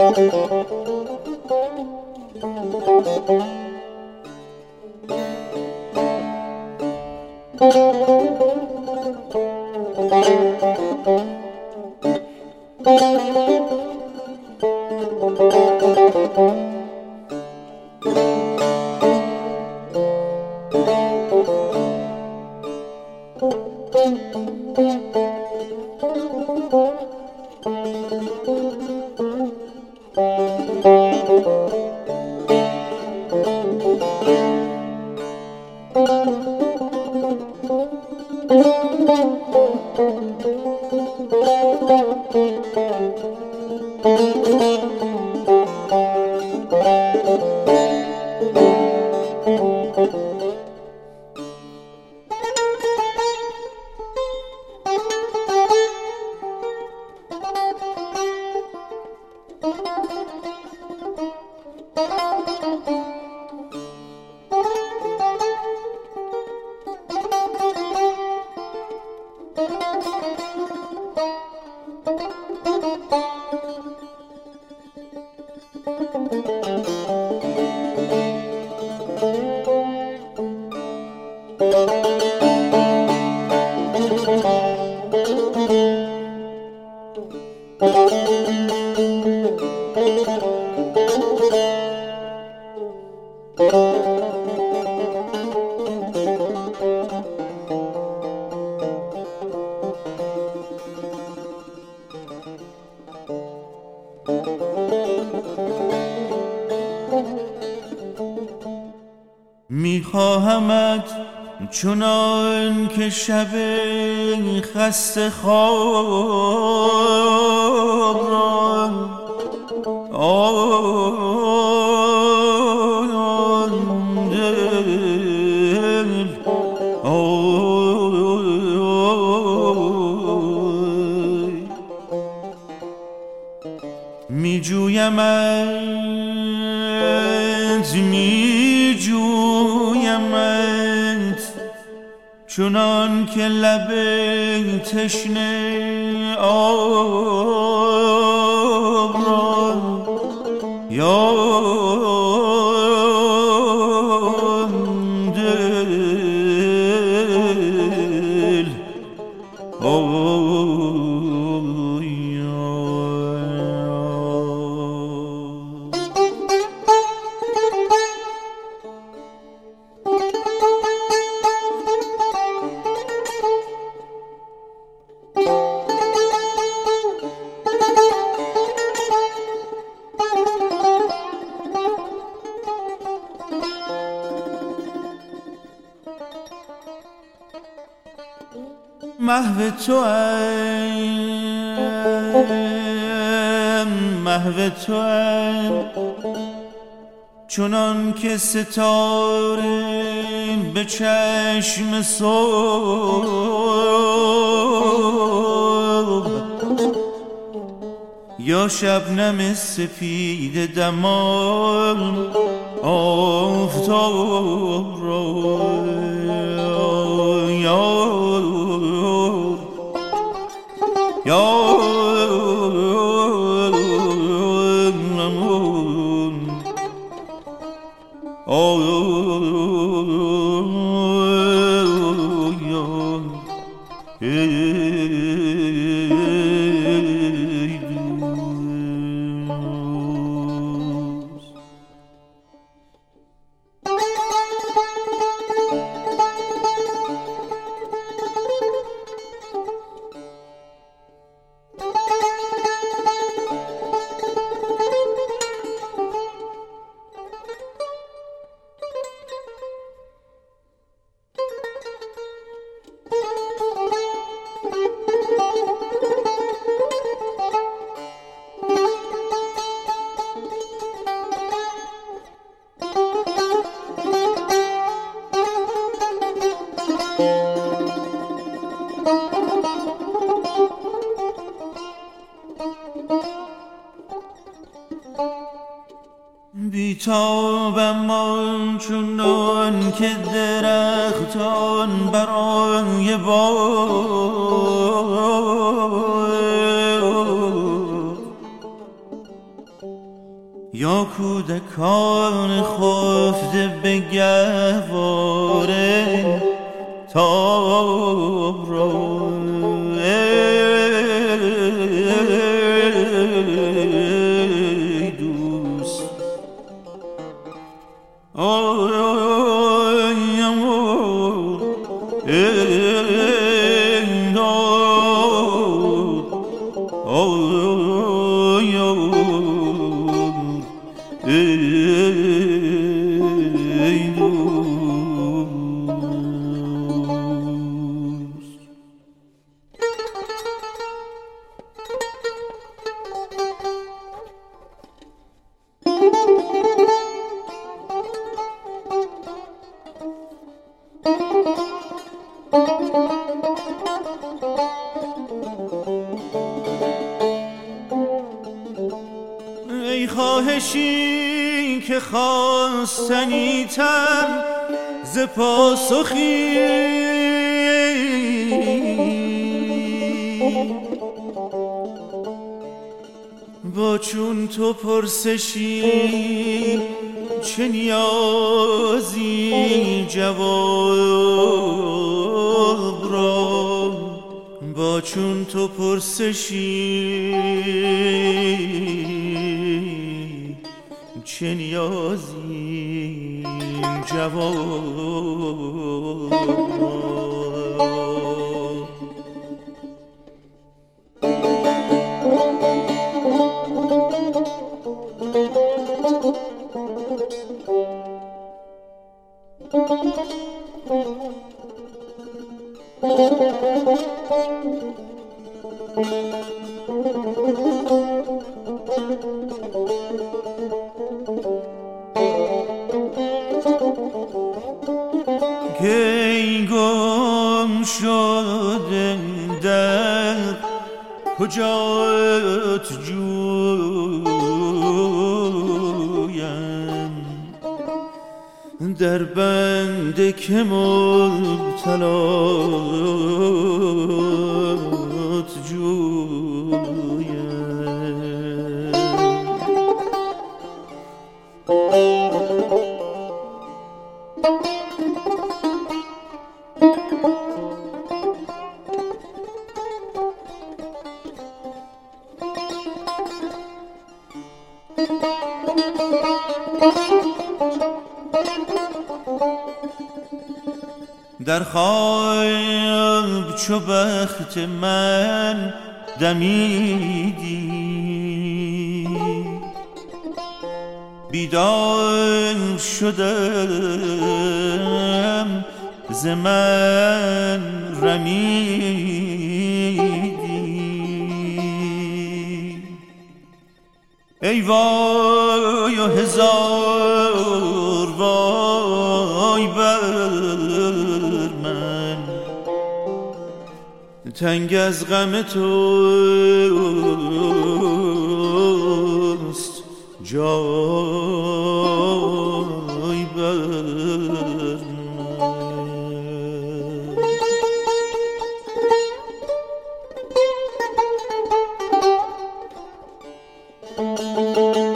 میخواهمت چنان که شب خسته خواب را میجویمت چنان که لب تشنه آب را محو توام چنان که ستاره به چشم صبح یا شبنم سپید دمان آفتاب را بیتابم آنچنان که درختان برای باد یا کودکان خفته به گهواره تاب را ای دوست ای خواهشی که خواستنی تر ز پاسخی با چون تو پرسشی چه نیازی جواب را با چون تو پرسشی چه نیازی جواب را کی گم شده در کجات جویم در بند که مبتلات جویم در خواب چو بخت من دمیدی بیدار شدم ز من رمیدی ای وای و هزار وای بر من تنگ از غم توست جای بر من